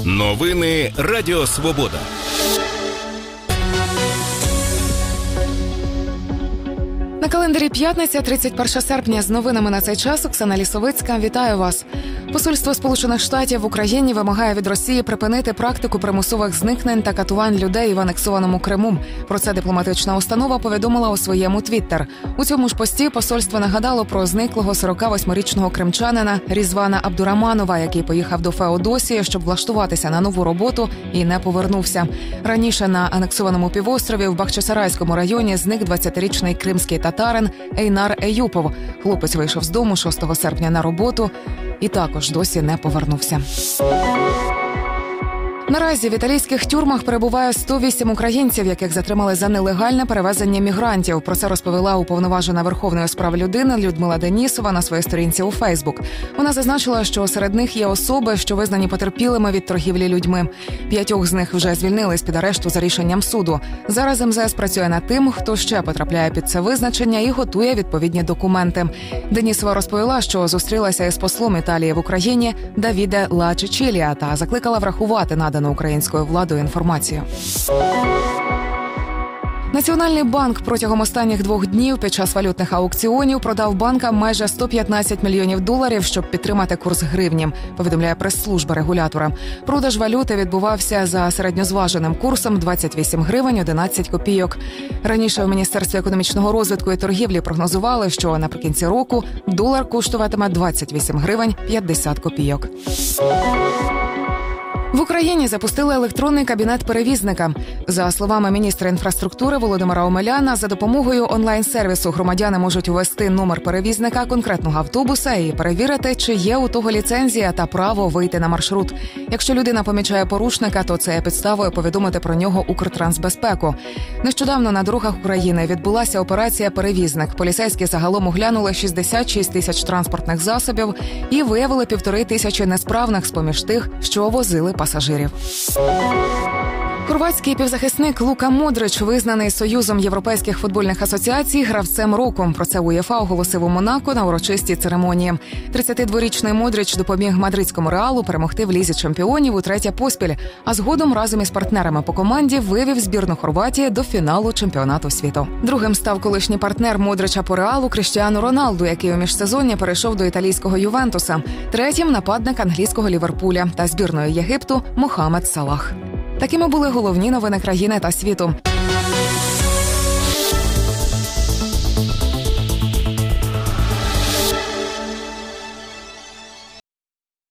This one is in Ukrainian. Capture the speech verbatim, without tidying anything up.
Новини Радіо Свобода. На календарі п'ятниця, тридцять першого серпня. З новинами на цей час Оксана Лісовицька. Вітаю вас. Посольство Сполучених Штатів в Україні вимагає від Росії припинити практику примусових зникнень та катувань людей в анексованому Криму. Про це дипломатична установа повідомила у своєму твіттер. У цьому ж пості посольство нагадало про зниклого сорок восьмирічного кримчанина Різвана Абдураманова, який поїхав до Феодосії, щоб влаштуватися на нову роботу і не повернувся. Раніше на анексованому півострові в Бахчисарайському районі зник двадцятирічний кримський татарин Ейнар Еюпов. Хлопець вийшов з дому шостого серпня на роботу і також досі не повернувся. Наразі в італійських тюрмах перебуває сто вісім українців, яких затримали за нелегальне перевезення мігрантів. Про це розповіла уповноважена Верховної справ людини Людмила Денісова на своїй сторінці у Фейсбук. Вона зазначила, що серед них є особи, що визнані потерпілими від торгівлі людьми. П'ятьох з них вже звільнили з-під арешту за рішенням суду. Зараз ем зе ес працює над тим, хто ще потрапляє під це визначення і готує відповідні документи. Денісова розповіла, що зустрілася із послом Італії в Україні Давіде Ла Чичілія та закликала врахувати надану українською владою інформацію. Національний банк протягом останніх двох днів під час валютних аукціонів продав банкам майже сто п'ятнадцять мільйонів доларів, щоб підтримати курс гривні, повідомляє прес-служба регулятора. Продаж валюти відбувався за середньозваженим курсом двадцять вісім гривень одинадцять копійок. Раніше в Міністерстві економічного розвитку і торгівлі прогнозували, що наприкінці року долар коштуватиме двадцять вісім гривень п'ятдесят копійок. В Україні запустили електронний кабінет перевізника. За словами міністра інфраструктури Володимира Омеляна, за допомогою онлайн-сервісу громадяни можуть ввести номер перевізника конкретного автобуса і перевірити, чи є у того ліцензія та право вийти на маршрут. Якщо людина помічає порушника, то це є підставою повідомити про нього Укртрансбезпеку. Нещодавно на дорогах України відбулася операція «Перевізник». Поліцейські загалом оглянули шістдесят шість тисяч транспортних засобів і виявили півтори тисячі несправних з-поміж тих, що возили пасажирів. Хорватський півзахисник Лука Модрич визнаний Союзом європейських футбольних асоціацій гравцем року. Про це УЄФА оголосив у Монако на урочистій церемонії. тридцятидворічний Модрич допоміг мадридському Реалу перемогти в Лізі чемпіонів утретє поспіль, а згодом разом із партнерами по команді вивів збірну Хорватії до фіналу чемпіонату світу. Другим став колишній партнер Модрича по Реалу Кріштіану Роналду, який у міжсезонні перейшов до італійського Ювентуса. Третім – нападник англійського Ліверпуля та збірної Єгипту Мохамед Салах. Такими були головні новини країни та світу.